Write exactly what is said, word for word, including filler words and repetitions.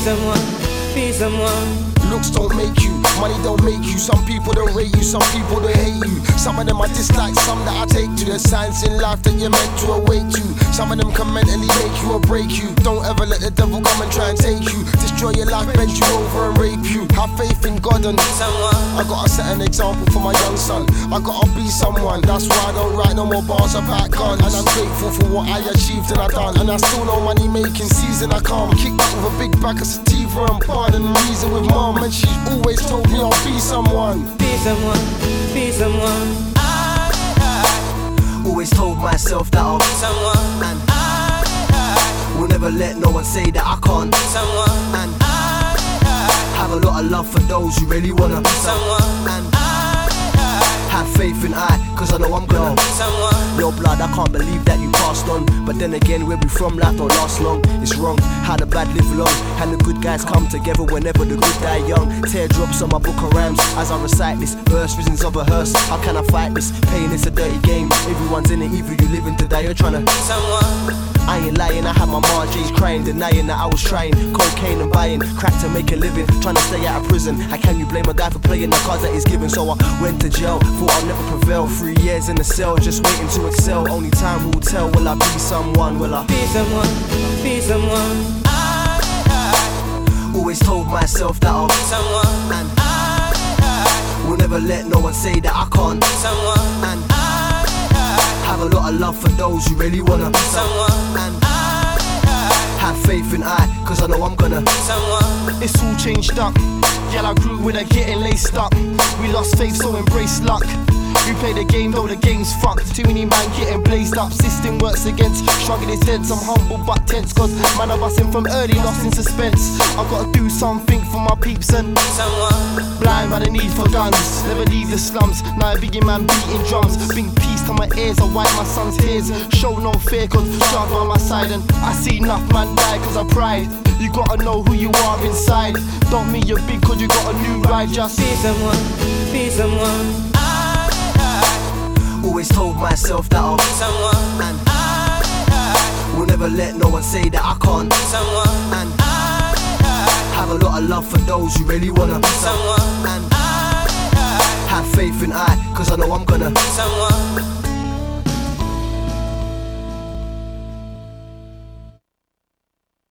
someone, be someone. Looks don't make you, money don't make you. Some people don't rate you, some people don't hate you. Some of them I dislike, some that I take to. There's signs in life that you're meant to awake to. Some of them can mentally make you or break you. Don't ever let the devil come and try and take you. Destroy your life, bend you over and rape you. Have faith in God and someone. I gotta set an example for my young son. I gotta be someone. That's why I don't write no more bars about gun. And I'm grateful for what I achieved and I done. And I still know money making season I come. Kick back with a big bag of sativa and pardon and reason with mom. And she's always told me I'll be someone. Be someone, be someone. Always told myself that I'll be someone. And I will never let no one say that I can't be someone. And I have a lot of love for those who really wanna be someone. And I have faith in I, cause I know I'm gonna be someone. Your blood, I can't believe that you passed on. But then again, where we from, life don't last long. It's wrong, how the bad live long. And the good guys come together whenever the good die young. Teardrops on my book of rhymes as I recite this verse, visions of a hearse. How can I fight this? Pain is a dirty game. Everyone's in it, either you living to die, you're trying to someone. I ain't lying, I had my Marj's crying, denying that I was trying. Cocaine and buying, crack to make a living, trying to stay out of prison. How can you blame a guy for playing the cards that he's given? So I went to jail, thought I'll never prevail. Three years in the cell, just waiting to excel. Only time will tell, will I be someone? Will I be someone, be someone. I always told myself that I'll be someone. And I will never let no one say that I can't be someone. And I have a lot of love for those who really wanna be someone. And I have faith in I, cause I know I'm gonna be someone. It's all changed up. Yeah, I grew with a getting laced up. We lost faith, so embrace luck. We play the game, though the game's fucked. Too many man getting blazed up. System works against. Struggling is dense. I'm humble but tense. Cause man, I bustin' from early, lost in suspense. I gotta do something for my peeps and someone. blind by the need for guns. Never leave the slums. Now a biggie man beating drums. Bring peace to my ears. I wipe my son's tears. Show no fear cause sharp by my side. And I see enough man die cause of pride. You gotta know who you are inside. Don't mean you're big cause you got a new ride. Just be someone, be someone. always told myself that I'll be someone. And I will never let no one say that I can't be someone. And I have a lot of love for those who really wanna be someone. And I have faith in I, cause I know I'm gonna be someone.